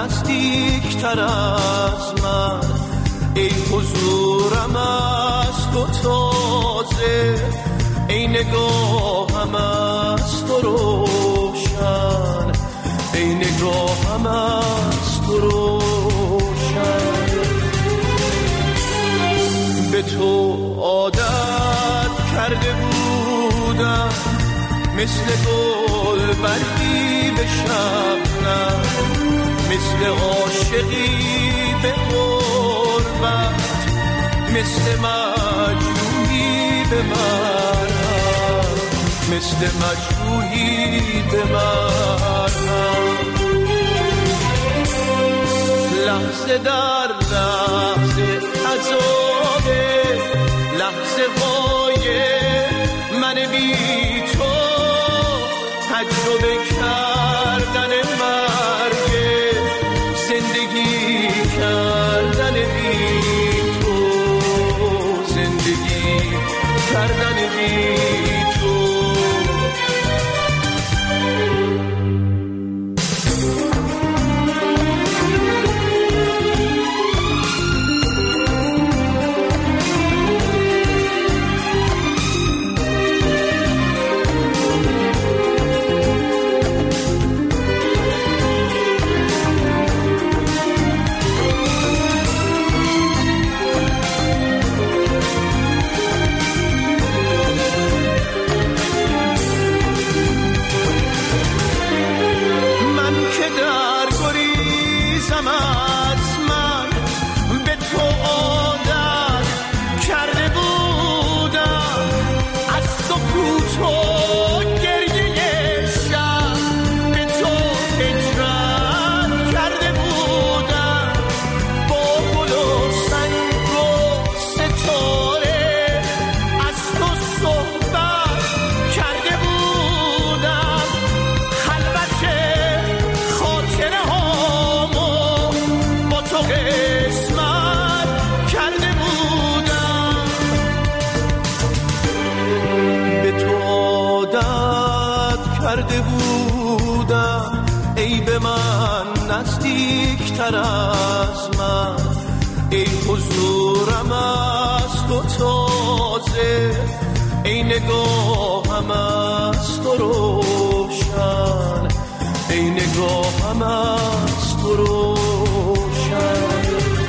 نزدیکتر از من، ای حضورم از تو تازه، ای نگاهم از تو روشن، ای نگاهم از تو روشن. به تو عادت کرده بودم مثل گل برگی به شبنم، مثل عاشقی به غربت، مثل مجروحی به مرهم، مثل مجروحی به مرهم. لحظه در لحظه عذابه، لحظه های من بی تو، تجربه کردن مرگ، زندگی کردن بی تو، زندگی کردن بی تو. نزدیکتر از من، ای حضورم از تو تازه، ای نگاهم از تو روشن، ای نگاهم از تو روشن.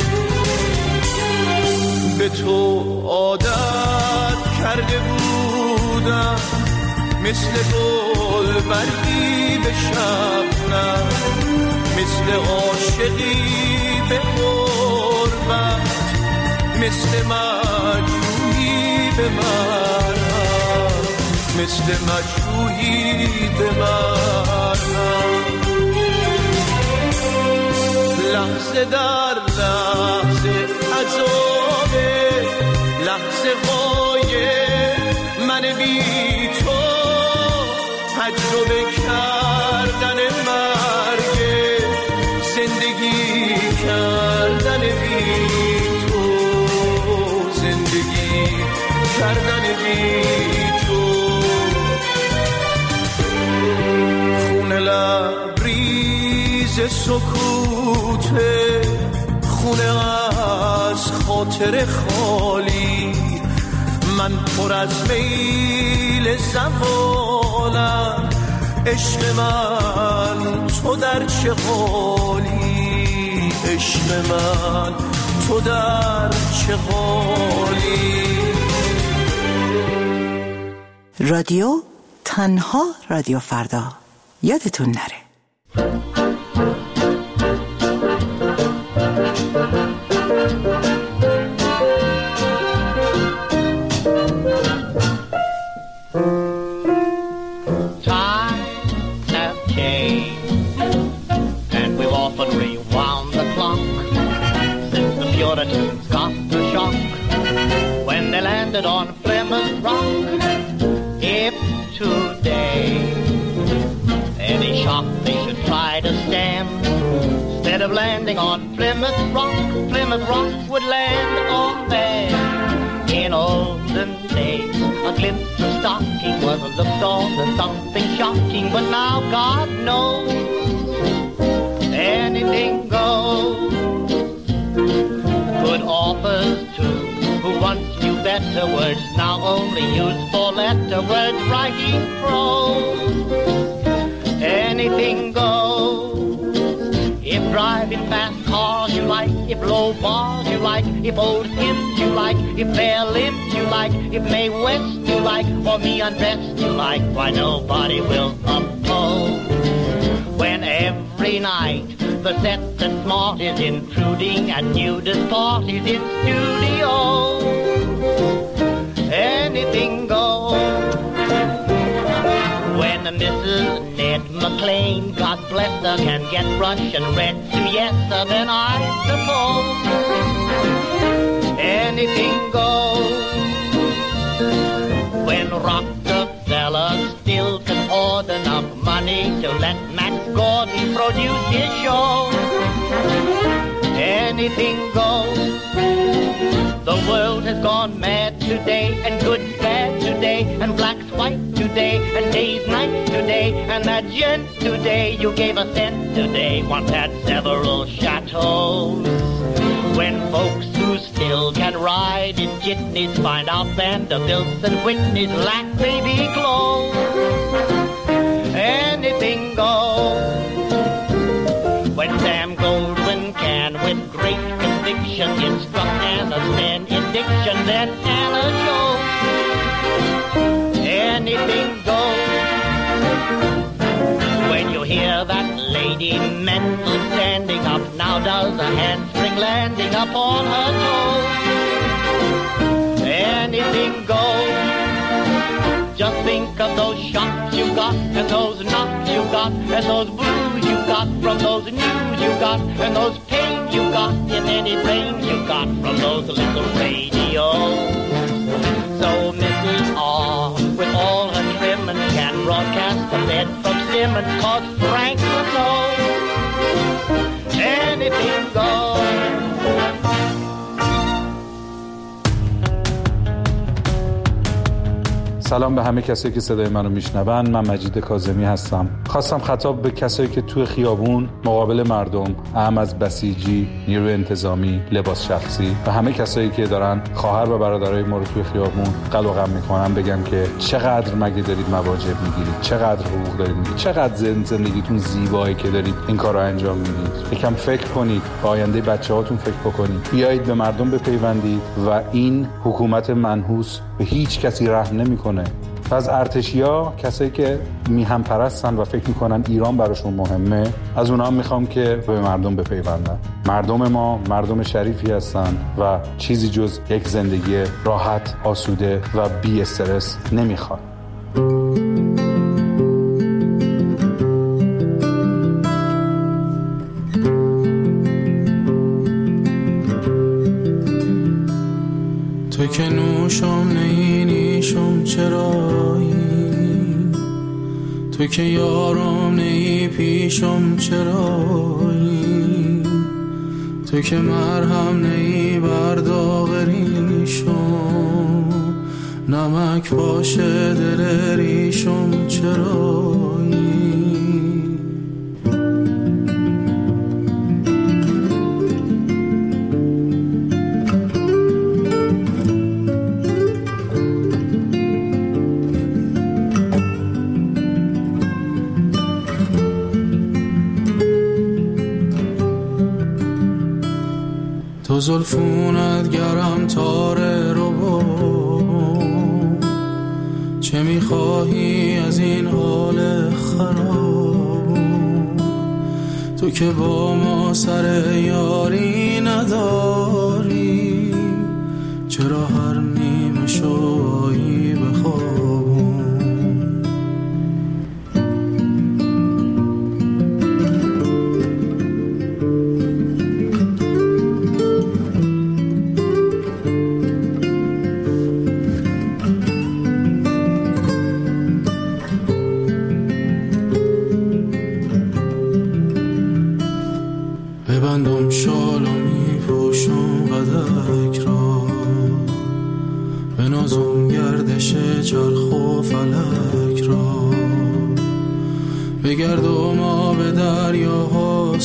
به تو عادت کرده بودم مثل گل برگی به شبنم، مثل عاشقی به غربت، مثل مجروحی به مرهم، مثل مجروحی به مرهم. لحظه در لحظه عذابه، لحظه های من بی تو، تجربه کردن مرگ، زندگی کردن بی تو، زندگی کردن بی تو. خونه لبریز سکوته، خونه از خاطر خالی، من پر از میل زوالم، عشق من تو در چه حالی، عشق من تو در چه حالی. رادیو تنها رادیو فردا، یادتون نره. On Plymouth Rock, if today any shock they should try to stem, instead of landing on Plymouth Rock would land on them. In olden days, a glimpse of stocking was looked on as something shocking, but now God knows anything better words now only used for letter words, writing prose. Anything goes. If driving fast cars you like, if low bars you like, if old hymns you like, if bare limbs you like, if Mae West you like, or me undressed you like, why nobody will oppose. When every night the set that's smart is intruding at nudist parties in studios, anything goes. When Mrs. Ned McLean, God bless her, can get Russian red siesta, then I suppose anything goes. When Rockefeller still can order enough money to let Max Gordon produce his show, anything goes. The world has gone mad today, and good's bad today, and black's white today, and day's night today, and that gent today you gave a cent today once had several chateaus. When folks who still can ride in jitneys find out Vanderbilts and Whitneys lack baby clothes, anything goes. When Sam Goldwyn can with great conviction instruct Anna's men in diction, then Anna shows anything goes. When you hear that Lady Mendel standing up now does a handspring landing upon her toes, anything goes. Just think of those shots you got, and those knocks you got, and those blues you got from those news you got, and those pains you got in any brains you got from those little radios. So Mrs. R, with all her trimmings, can broadcast the bed from Simmons, 'cause Frank would know anything goes. سلام به همه کسایی که صدای منو میشنون. من مجید کاظمی هستم. خواستم خطاب به کسایی که توی خیابون مقابل مردم، اهم از بسیجی، نیروی انتظامی، لباس شخصی و همه کسایی که دارن خواهر و برادرای ما رو توی خیابون قلع و قم میکنن بگم که چقدر مگه دارید مواجب میگیرید، چقدر حقوق دارید میگیرید، چقدر زندگیتون زیبایی که دارید این کارو انجام میدید. یکم فکر کنید، به آینده بچه‌هاتون فکر بکنید. بیایید به مردم بپیوندید و این حکومت منحوس به هیچ کسی رحم نمیکنه. از ارتشیا، کسایی که میهم پرستن و فکر میکنن ایران براشون مهمه، از اونها میخوام که به مردم بپیوندن. مردم ما مردم شریفی هستن و چیزی جز یک زندگی راحت، آسوده و بی استرس نمیخوان. تو که نوشم نیشم چرایی، تو که یارم نی پیشم چرایی، تو که مرهم نی برداغریشم، نمک باشه دل ریشم چرایی. تو زلفونت گرم تاره رو با، چه میخواهی از این حال خراب؟ تو که با ما سر یاری نداری، چرا هر نیمه شویی بخواب؟ ببندم شال و میپوشم قدک را، بنازم گردش چرخ و فلک را، بگردم آب دریاها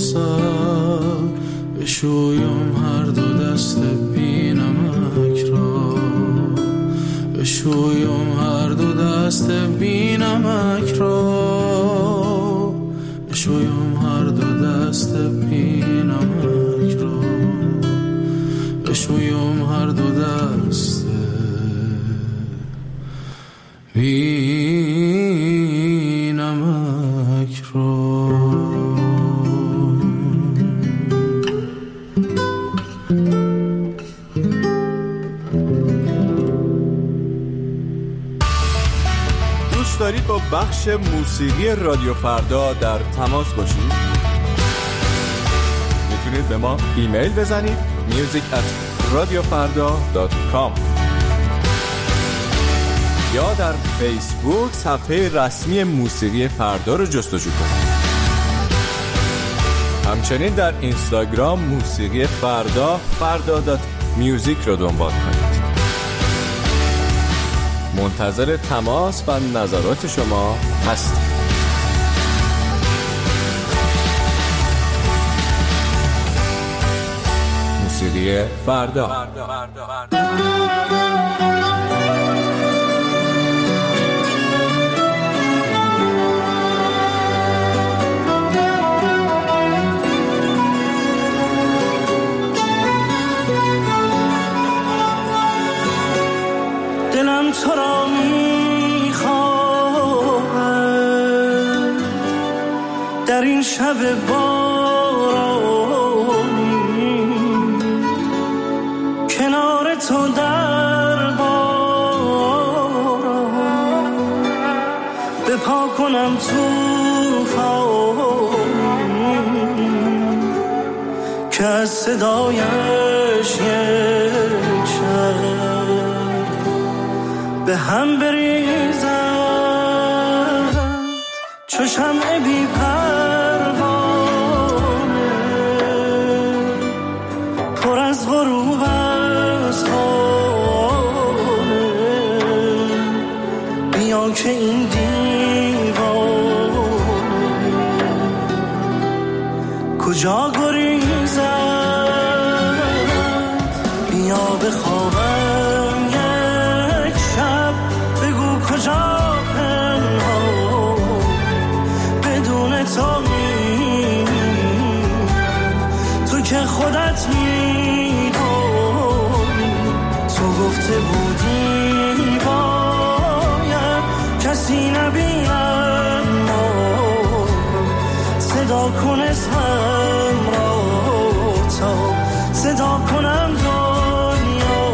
سراسر، بشویم هر دو دست بی نمک را. بشویم هر دو دست بی نمک را، بشویم هر دو دست بی نمک را، بشویم هر دو دست بی نمک را. دوست دارید با بخش موسیقی رادیو فردا در تماس باشید؟ میتونید به ما ایمیل بزنید music@radiofarda.com یا در فیسبوک صفحه رسمی موسیقی فردا رو جستجو کنید. همچنین در اینستاگرام موسیقی فردا فردا.music رو دنبال کنید. منتظر تماس و نظرات شما هستیم. موسیقی فردا. دلم تو را میخواهد در این شب بارانی، کنار تو در باران بپا کنم توفانی که از صدایش یک شب به هم بریزد چو شمع بی پروانه، پر از غروب از خانه. بیا که این دیوانه کجا گریزد، بیا بخوابم یک شب، بگو کجا پنهان بدون تو تو که خودت میدونی. تو گفته بودی باید کسی نبیند ما، صدا کن اسمم را تا صدا کنم دنیا.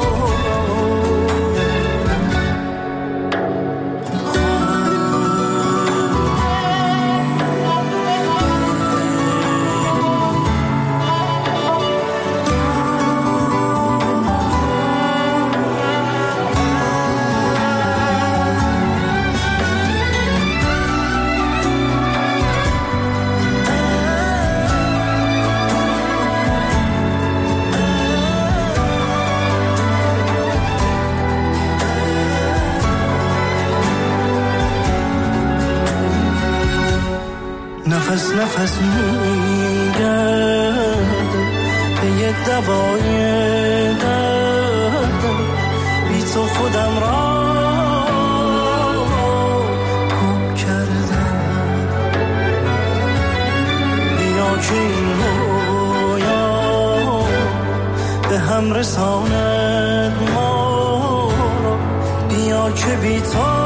نفس نفس میگردم به یه دوای دردم، بی تو خودم را گم کردم. بیا که این رویا به هم رساند ما را، بیا که بی تو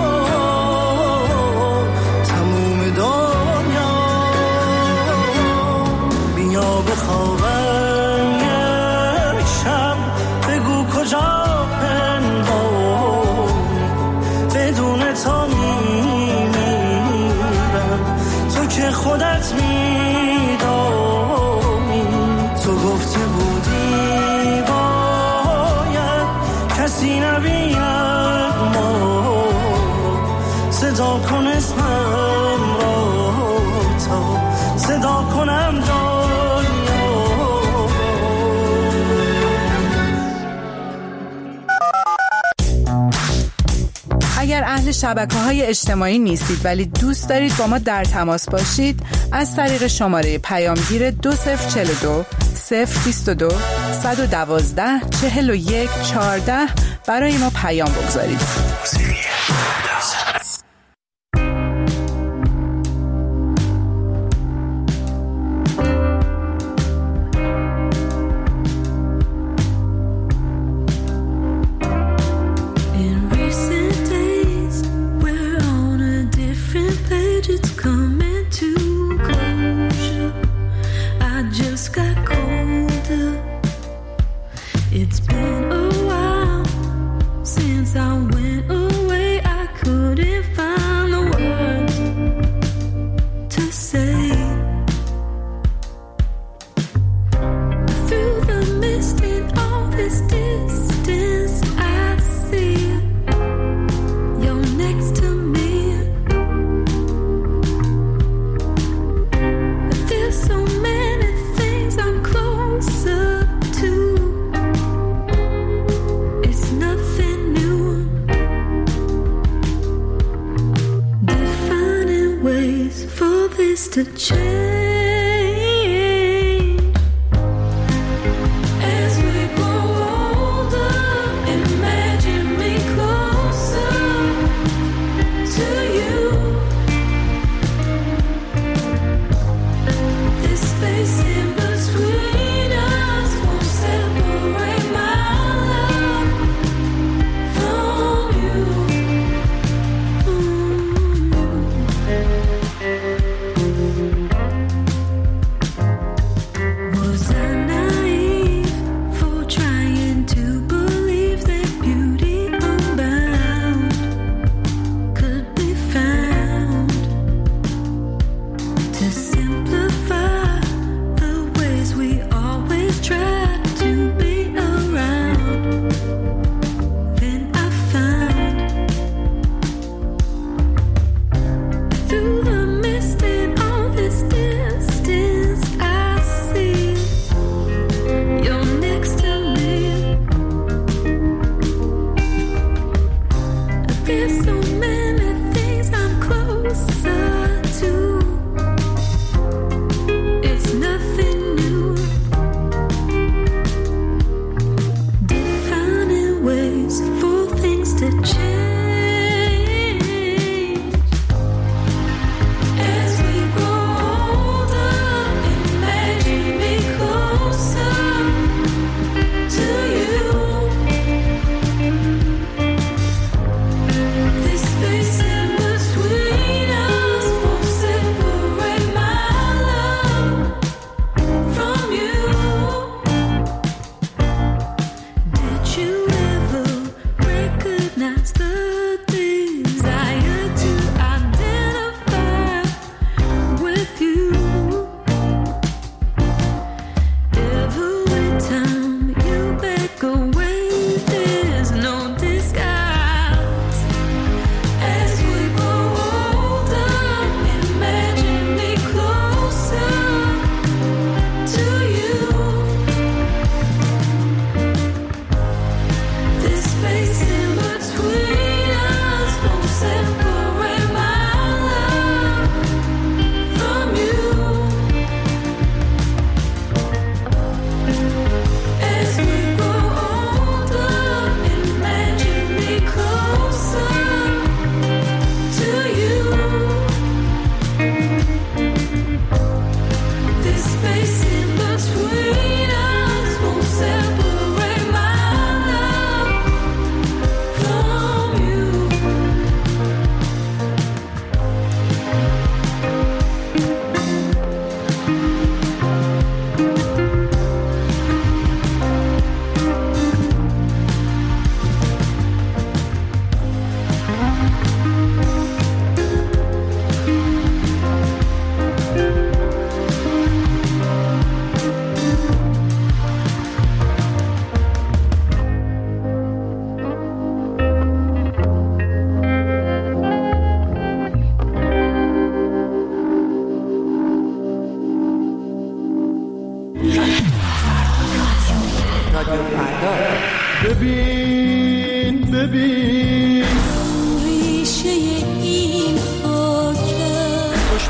بخوابم یک شب، بگو کجا پنهانی بدون تو میمیرم. تو که خودت میدانی، تو گفته بودی باید کسی نبیند ما، صدا کن اسمم را تا صدا کنم دنیا. اگر اهل شبکه‌های اجتماعی نیستید ولی دوست دارید با ما در تماس باشید، از طریق شماره پیامگیر 2042 022 112 41 14 برای ما پیام بگذارید. To change as we grow older. Imagine me closer to you. This space in between us won't separate my love from you.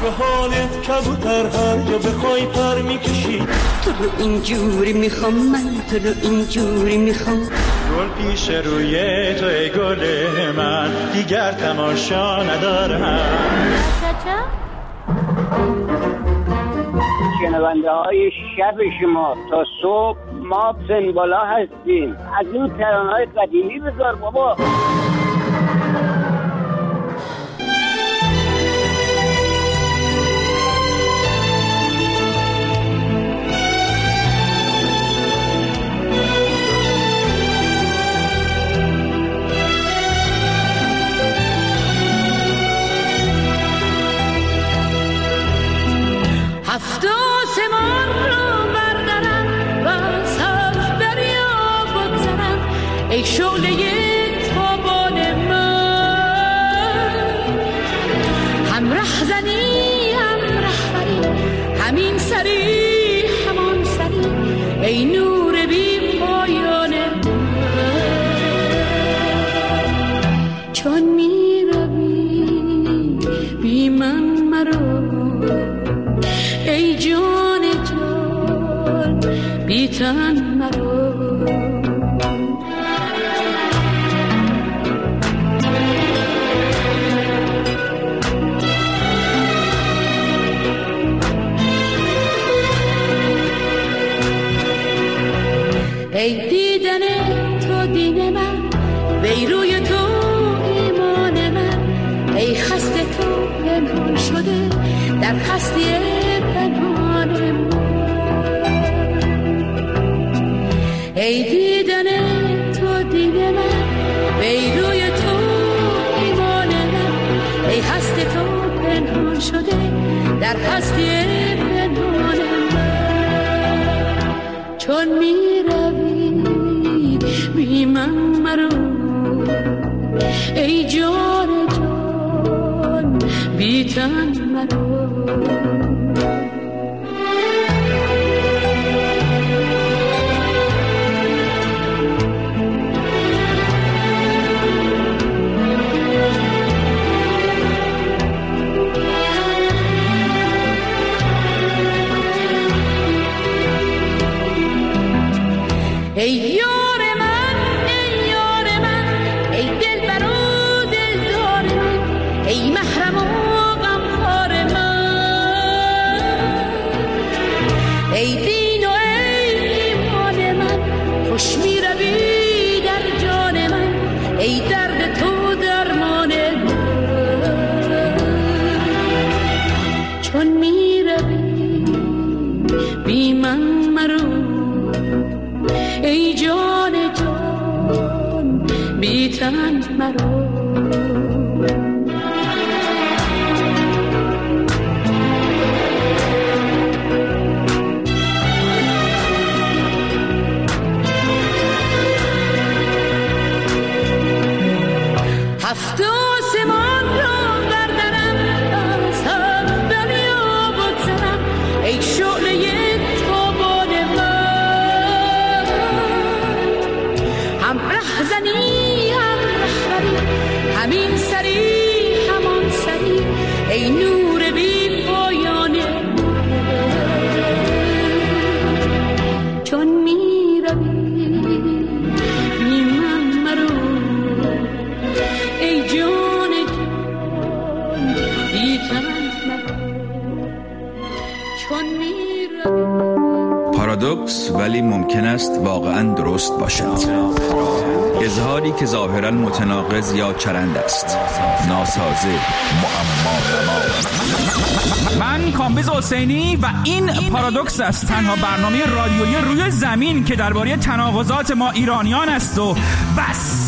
به حالت کبوتر هر جا بخوای پر میکشی. تو رو اینجوری میخوام من، تو رو اینجوری میخوام. گل پیش روی تو ای گل من، دیگر تماشا ندارم. شنونده های شب شما تا صبح ما سنبالا هستیم. از این ترانه‌های قدیمی بذار بابا. هفت آسمان رو بردارم و از هفت دریا بگذرم ای شعله تابان من. هم رهزنی هم رهبری، همین سری همان سری ای نور بی پایان من. چون می روی بی من مرو ای جان جان بی تن مرو. ای دیدن تو دین من، وی روی تو ایمان من. ای خسته تو پنهان شده در هستی پنهان من. ای دیدن تو دین من، وی روی تو ایمان من. ای هست تو پنهان شده در هستی پنهان من. چون می روی بی من مرو ای جان جان بی تن مرو. ای یار من ای یار من، ای دلبر و دلدار من. ای محرم و غمخوار من. ای دین و ای ایمان من، خوش می روی در جان من. ای درد تو درمان من. چون می روی بی من مرو ای جان جان بی تن مرو. هفت آسمان رو بردارم از هفت دریا بگذرم ای شعله تابان من. هم رهزنی هم رهبری، همین سری همان سری ای نور بی پایان من. چون می روی بی من مرو ای جان جان بی تن مرو. چون می روی. پارادوکس ولی ممکن است واقعا درست باشد. اظهاری که ظاهرا متناقض یا چرند است، ناسازه، معما. من کامبیز حسینی و این پارادوکس است، تنها برنامه رادیویی روی زمین که درباره تناقضات ما ایرانیان است و بس.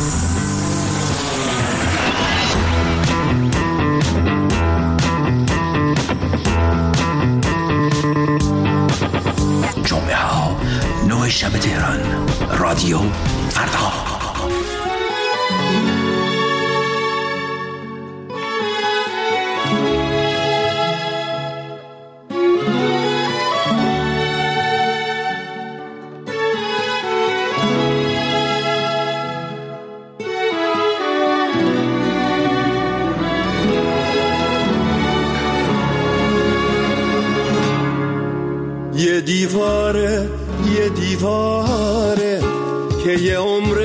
جمعه ها 9 شب تهران، رادیو فردا. یه دیواره که یه عمر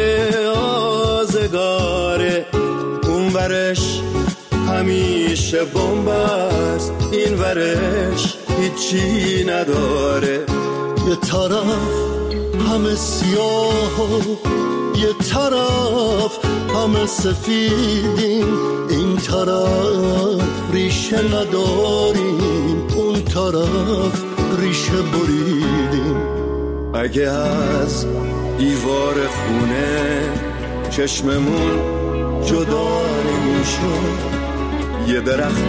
آزگاره، اون ورش همیشه بمب است، این ورش هیچی نداره. یه طرف همه سیاه و یه طرف همه سفیدیم، این طرف ریشه نداریم، اون طرف ریشه بریدیم. اگه از دیوار خونه چشممون جدا نمیشد، یه درخت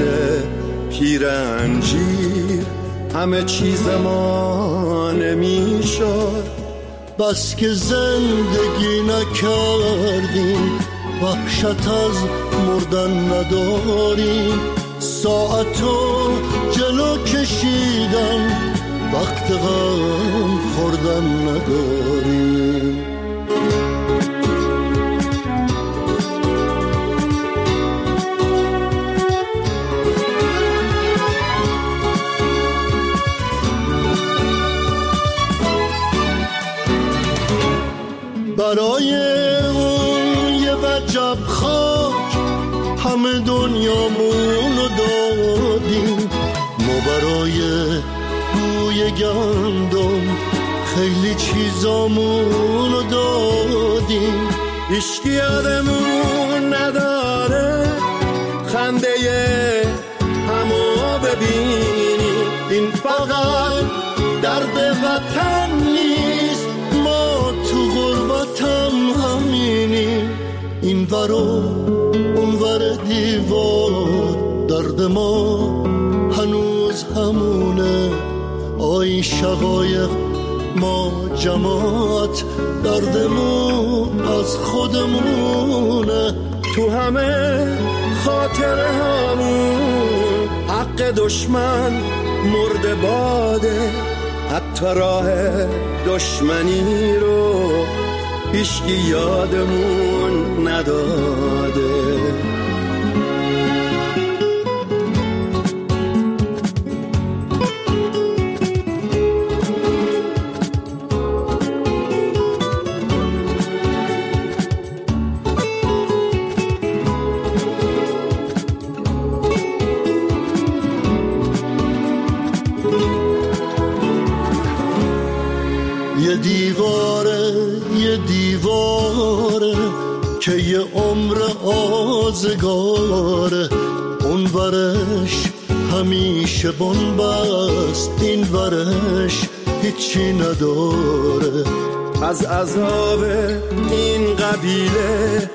پیرنجیر همه چیز ما نمیشد. بس که زندگی نکردیم، وحشت از مردن نداریم، ساعتو جلو کشیدن، وقت غم خوردن نداریم. برای اون یه وجب خاک همه دنیامونو دادیم، ما برای بوی گندم خیلی چیزامونو دادیم. هیچکی یادمون نداره خنده همو ببینی، این فقط درد وطن نیست، ما تو غربتم همینیم. این ور و اون ور دیوار درد ما هنوز همونه، آی شقایق ما جماعت دردمون از خودمونه. تو همه خاطره همون حق دشمن مرده باده، حتی راه دشمنی رو هیچکی یادمون نداده. یه دیواره که یه عمر آزگاره، اون ورش همیشه بنبست، این ورش هیچی نداره. از عذاب این قبیله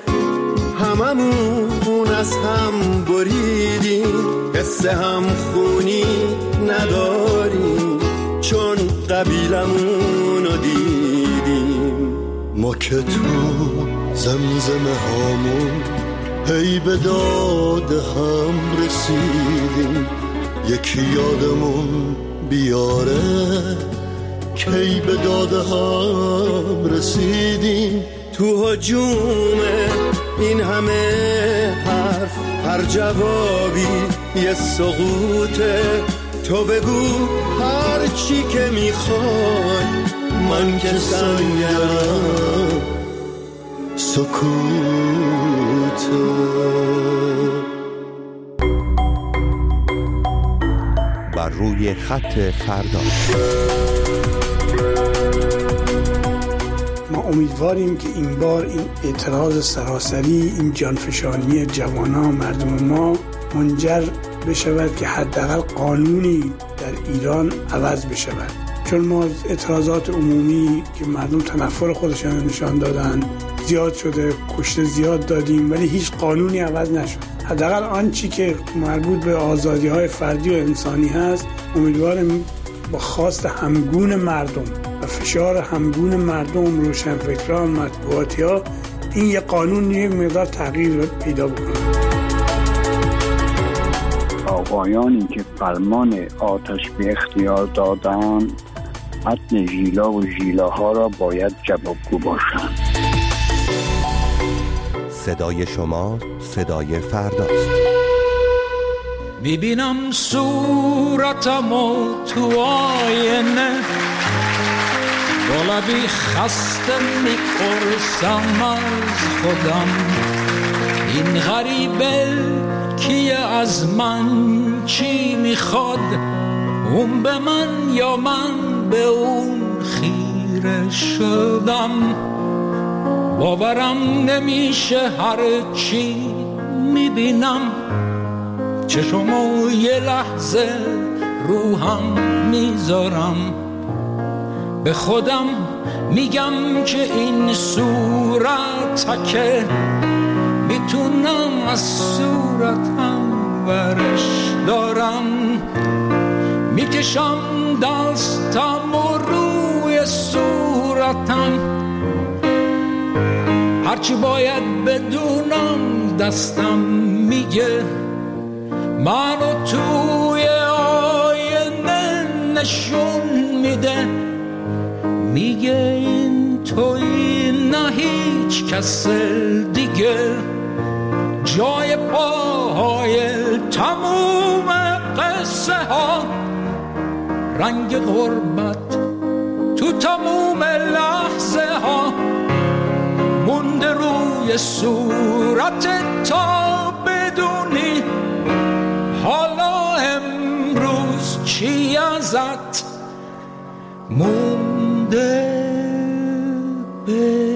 هممون از هم بریدیم، حس هم خونی نداریم چون قبیلمونو دیدیم. ما که تو زمزمه هامون هی به داد هم رسیدیم، یکی یادمون بیاره کی به داد هم رسیدیم. تو هجوم این همه حرف هر جوابی یه سقوطه، تو بگو هر چی که میخوای، من که سنگرم سکوته. بر روی خط فردا ما امیدواریم که این بار این اعتراض سراسری، این جانفشانی جوانان مردم ما منجر بشود که حداقل قانونی در ایران عوض بشود، چون ما اعتراضات عمومی که مردم تنفر خودشان نشان دادن زیاد شده، کشته زیاد دادیم، ولی هیچ قانونی عوض نشد. حداقل آنچه که مربوط به آزادی‌های فردی و انسانی هست، امیدوارم با خواست همگون مردم و فشار همگون مردم، روشنفکران، مطبوعاتی‌ها، این یه قانون یک مقدار تغییر پیدا بکنه. آقایانی که فرمان آتش به اختیار دادند، متن ژیلا و ژیلاها را باید جوابگو باشند. صدای شما صدای فرداست. میبینم صورتمو تو آینه، طلبی خسته میپرسم از خودم این غریبه کیه از من چی میخواد اون به من یا من به اون خیره شدم باورم نمیشه هر چی میبینم چشمو یه لحظه روحم میذارم به خودم میگم که این صورت که میتونم از صورتم ورش دارم میکشم دستم و روی صورتم هرچی باید بدونم دستم میگه منو توی آینه نشون میده میگه این توی نه هیچ کس دیگه جای پاهای تموم قصه ها رنگ غربت تو تموم لحظه ها مونده روی صورت تا بدونی حالا امروز چی ازت مونده به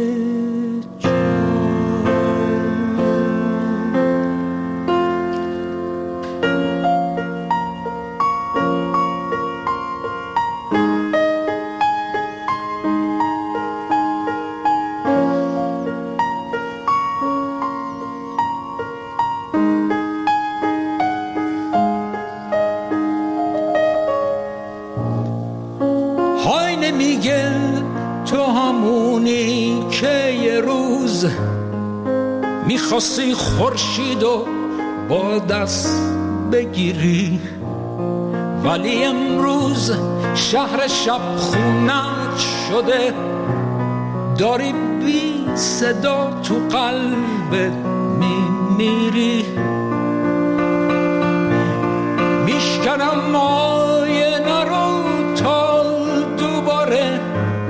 میگه تو همونی که یه روز میخواستی خورشید و با دست بگیری ولی امروز شهر شب خونت شده داری بی صدا تو قلبت میمیری میشکنم آینه رو تا دوباره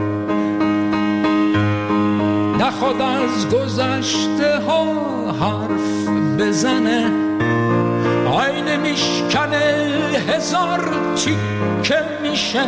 نخواد از گذشته ها حرف بزنه آینه میشکنه هزار تیکه میشه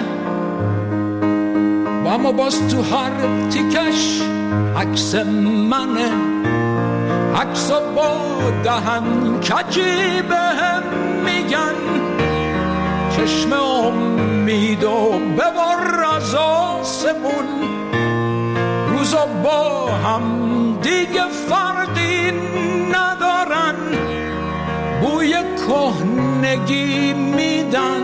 و اما باز تو هر تیکش عکس منه عکس با دهن کجی بهم میگن چشم امید و ببر از آسمون روزا با هم دیگه فرقی ندارن بوی کهنگی میدن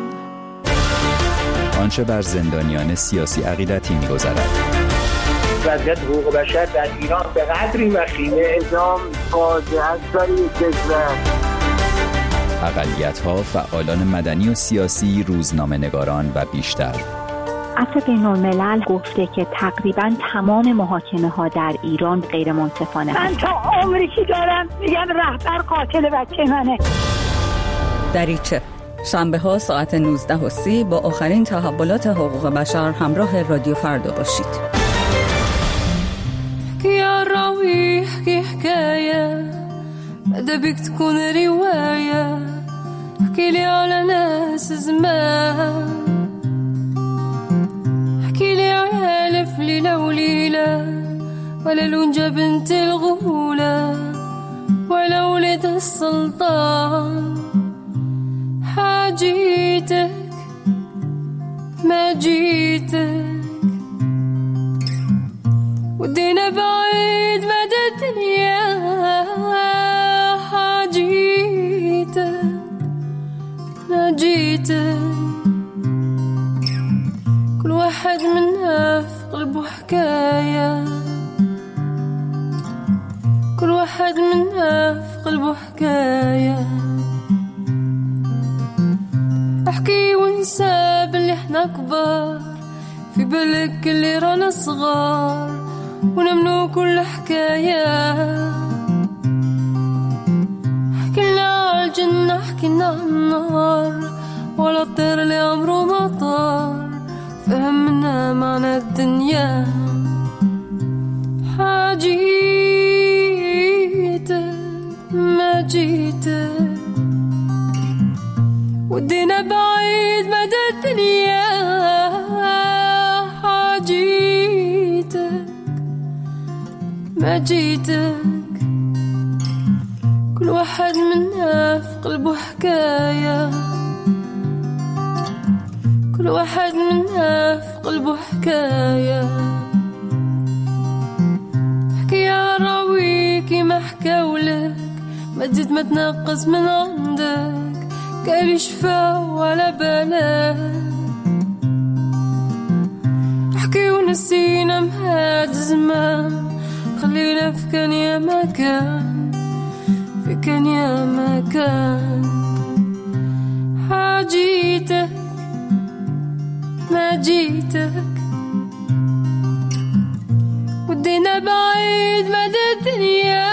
آنچه بر زندانیان سیاسی عقیدتی می‌گذرد وضعیت حقوق بشر در ایران به قدری وخیمه اعدام فاجعه است برای کشور اقلیت‌ها فعالان مدنی و سیاسی روزنامه‌نگاران و بیشتر عفو بین‌الملل گفته که تقریباً تمام محاکمه‌ها در ایران غیر منصفانه من تا عمری که دارم میگم رهبر قاتل بچه منه. دریچه شنبه ها ساعت 19:30 با آخرین تحولات حقوق بشر همراه رادیو فردا باشید. يا راوي احكي حكاية ماذا بك تكون رواية احكي لي على ناس زمان احكي لي على ألف ليلة وليلة ولا لونجة بنت الغولة ولا ولد السلطان حاجيتك ما جيتك ودينا بعيد مدى الدنيا حاجيتك ما جيتك كل واحد منا في قلبه حكاية كل واحد منا في قلبه حكاية احكي وانسى باللي احنا كبار في بالك اللي رانا صغار ونمنو كل حكاية حكينا عالجنة حكينا عالنار ولا الطير اللي عمره ما طار فهمنا معنى الدنيا حاجيتك ما جيتك ودينا بعيد مدى الدنيا حاجيتك ما جيتك كل واحد منا في قلبه حكاية كل واحد منا في قلبه حكاية حكاية راويكي ما حكاولك ما تزيد ما تنقص من عندك قال شفا ولا بالك حكي ونسينا مهاد زمان خلينا في كان يا مكان في كان يا مكان حاجيتك ما جيتك ودينا بعيد مدى الدنيا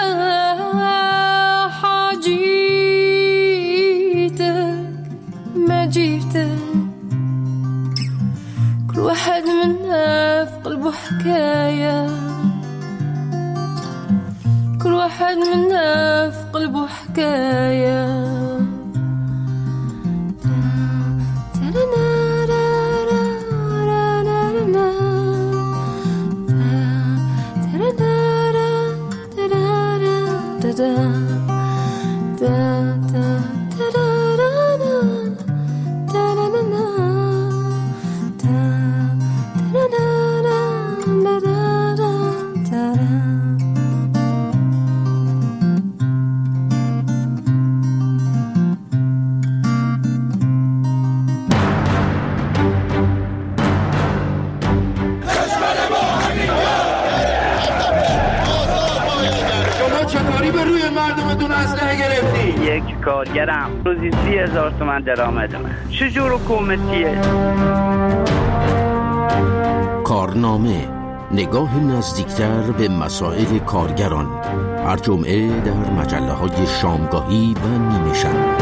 حاجيتك ما جيتك كل واحد منا في قلبه حكاية كل واحد منا في قلبه حكاية یک کارگرم روزی 30,000 تومان درآمدمه. چجور حکومتیه؟ کارنامه، نگاه نزدیکتر به مسائل کارگران، هر جمعه در مجله‌های شامگاهی و نیمه شب.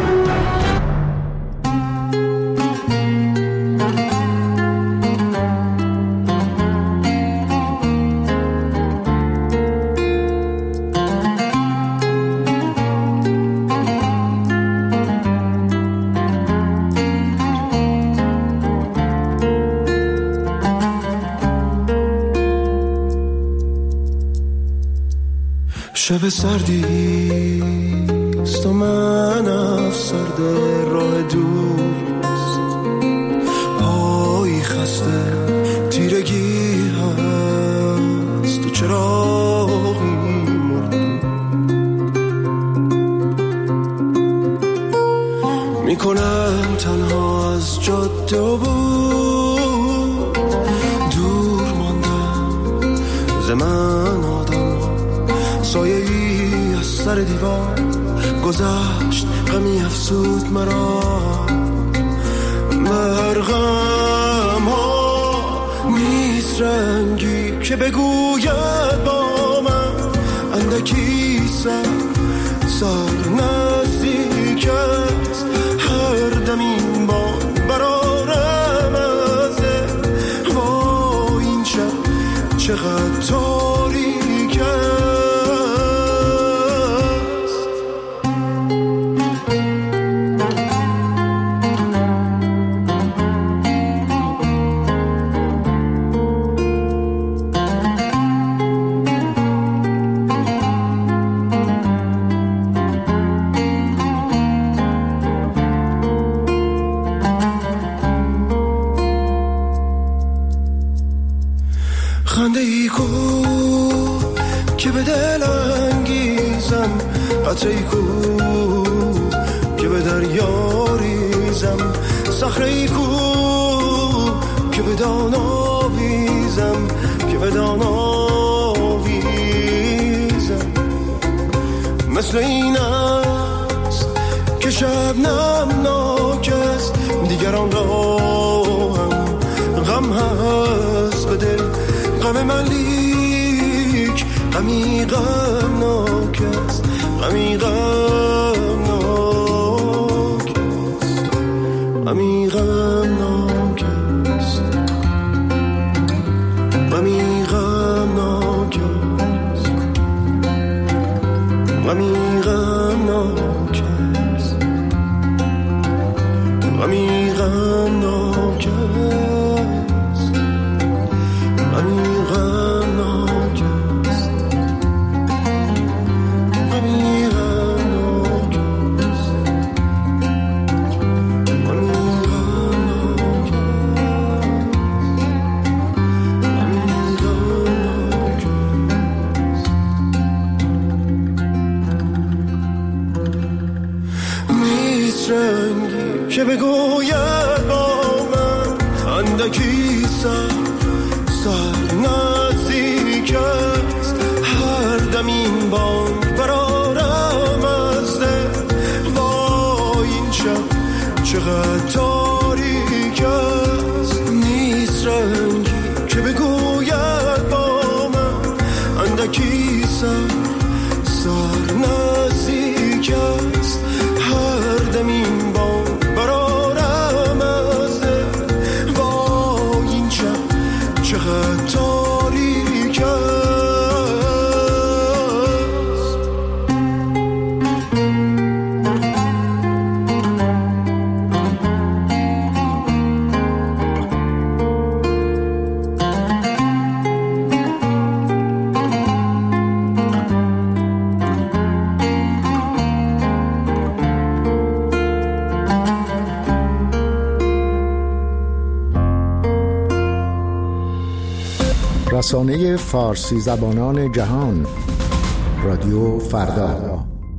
شب سردیست و من افسرده راه دوست پایی خسته تیرگی هست و چراغی مرده میکنم تنها از جاده و بود دور ماندم زمان آدم سایه‌ای از سر دیوار گذشت غمی افسود مرا مرغم ها نیست رنگی که بگوید با من اندکی سر نزدیک است هر دم این باد برارم ازه با این شب چقدر تاریک است. خنده ای کو که به دل انگیزم قطره ای کو که به دریا ریزم صخره ای کو که به دان آویزم که به دان آویزم مثل این است که شبنم ناک است دیگران را هم غم هست به دل غم من لیک غمی غمناک است غمی غمناک است غمی غمناک است که بگوید با من اندکی سر نزدیک است هر دم این بانگ برارم از دل وای این شب چقدر تاریک است نیست رنگی که بگوید با من اندکی سر نزدیک است هر دم این بانگ برارم از دل وای این شب چقدر تاریک است. رسانه فارسی زبانان جهان رادیو فردا.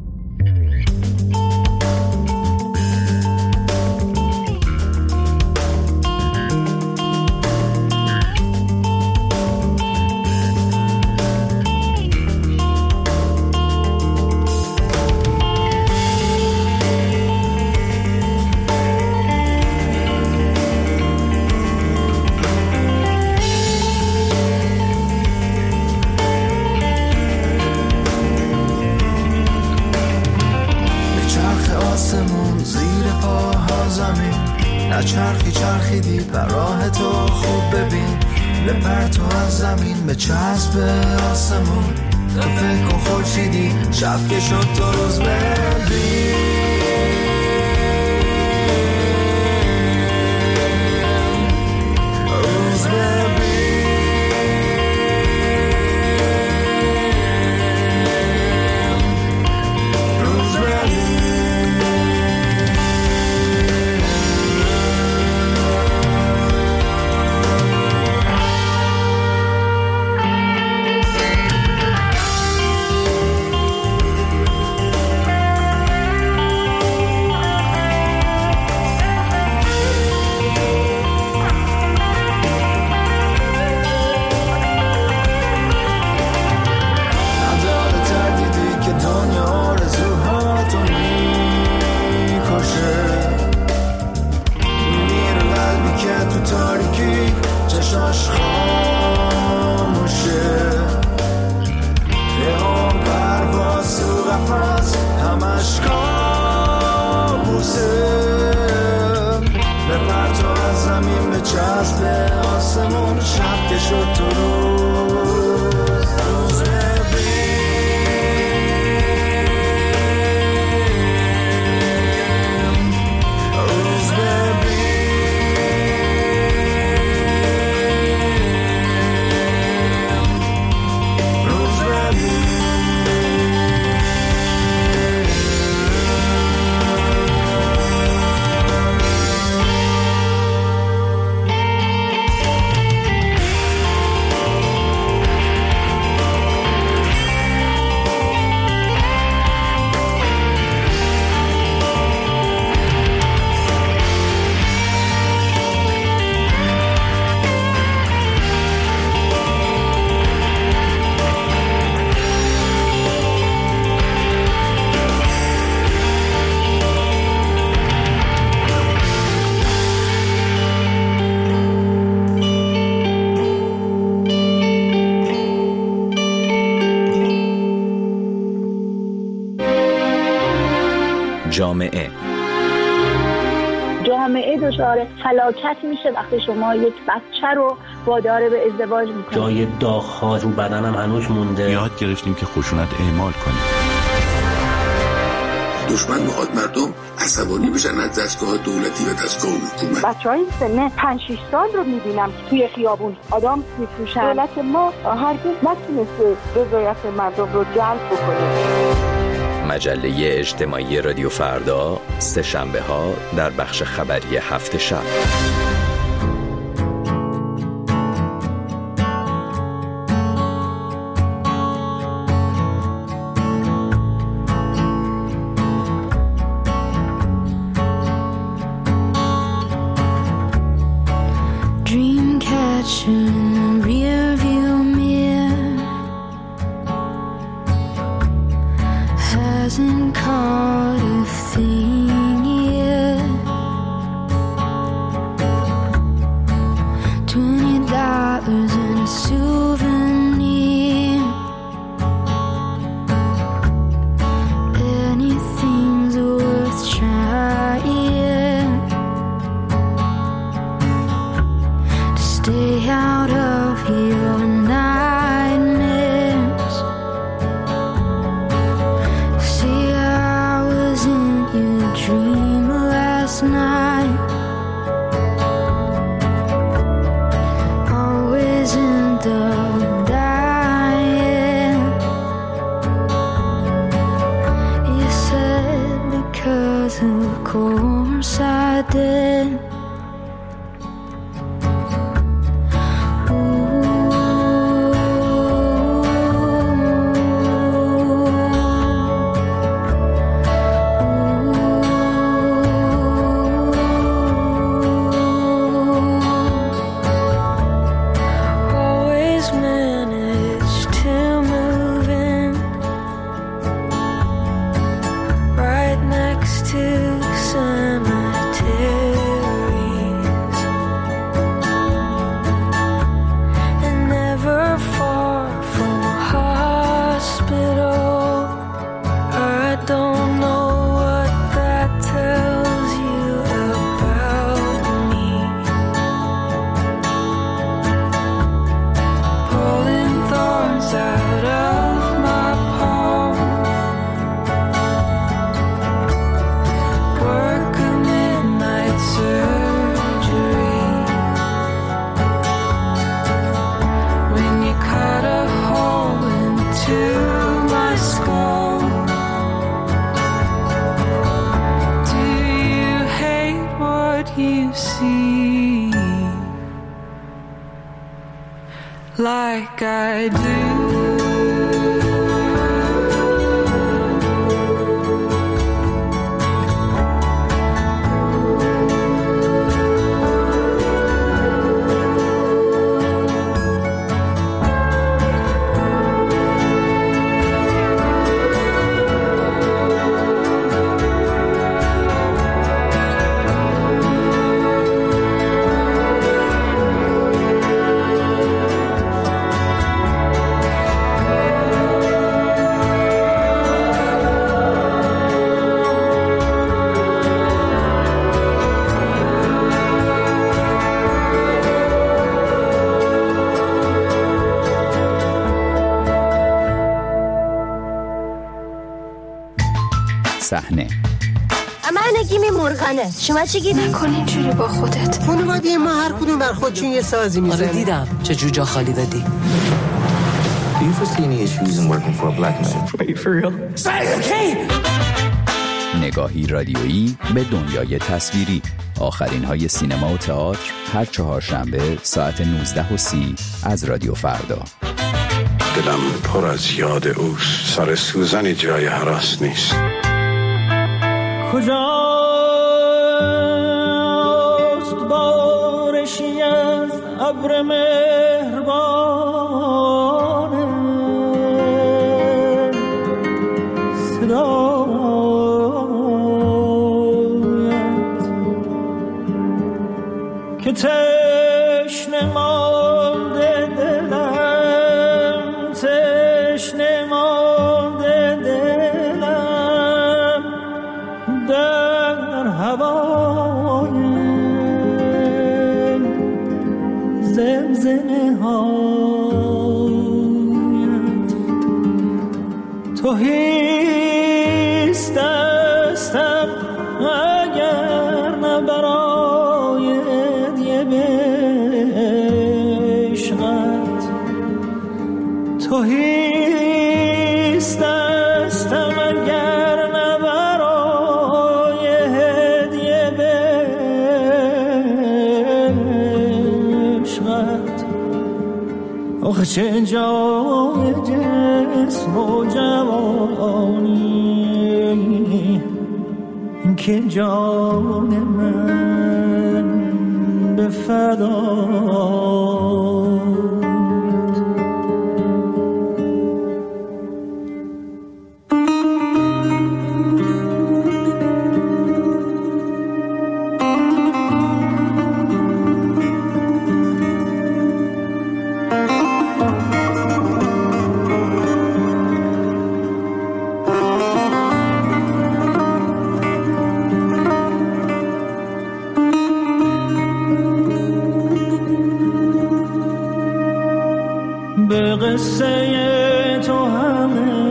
چرخیدی بر راه تو خوب ببین لپر تو از زمین به چسب آسمون تو فکر کن خورشیدی شب که شد تو روز ببین روز ببین روز ببین چشاش خاموشه یه پرواز تو قفس همش کابوسه بپر تو از زمین به چسب آسمون شب که شد تو روز ببین روز ببین جامعه دچار فلاکت میشه وقتی شما یک بچه رو وادار به ازدواج میکنید. جای داغ‌ها رو بدنم هنوز مونده. یاد گرفتیم که خشونت اعمال کنیم. دشمن میخواد مردم عصبانی بشن از دستگاه دولتی و دستگاه حکومت. بچهای سن 5-6 سال رو میبینم که توی خیابون آدم میفروشن. دولت ما هرگز نتونسته رضایت مردم رو جلب بکنه. مجله اجتماعی رادیو فردا، سه شنبه ها در بخش خبری هفت شب. Like I do. صحنه من گیمی مرغانه. شما چی گیمی؟ نکن اینجوری با خودت. خانواده ما هر کدوم بر خودشون یه سازی میزنه. آره دیدم چه جوجا خالی دادی. Do you foresee any issues in working for a black man? Wait, for real? نگاهی رادیویی به دنیای تصویری. آخرین های سینما و تئاتر هر چهارشنبه ساعت 19:30 از رادیو فردا. دلم پر از یاد اوست. سر سوزنی جای هراس نیست. کجاست بارشی از ابر مهربان صدایت که تشنه مانده دلم، تشنه مانده دلم در هوای زمزمه هایت. توهیستم توهیست دستم اگر نه برای هدیه به عشقت. آخه چه جای جسم و جوانی که جان من به فدا. به قصه تو هم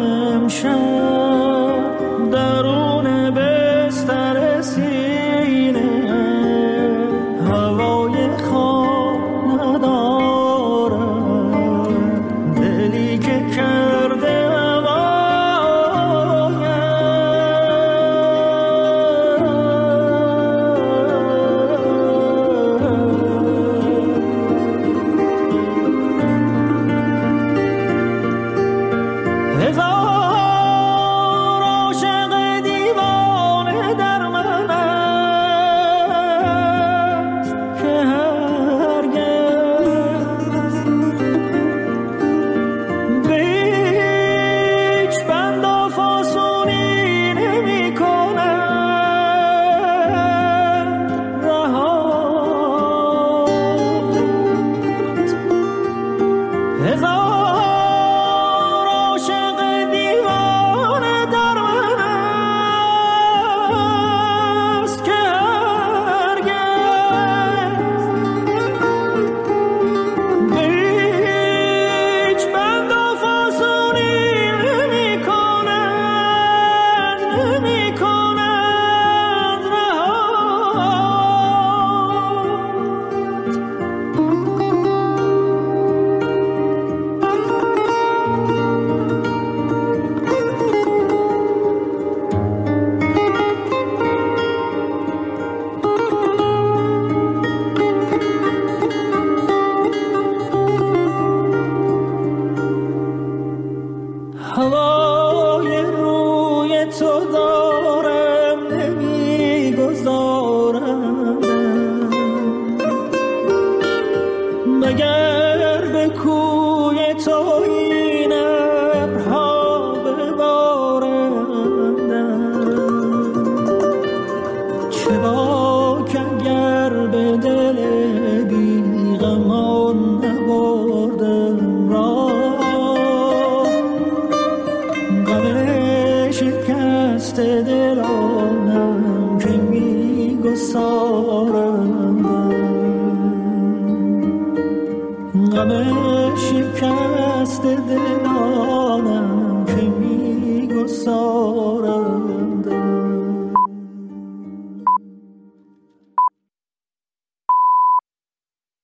امشب درون بستر سینه هوای خواب ندارم، دلی که کرده هوای روی تو دارم نمیگذارم، مگر به کوی تو این ابرها ببارندم. چه باک اگر به دل بیغمان نبردم راه، شکست دلانم که میگسارم، غم شکست دلانم که میگسارم.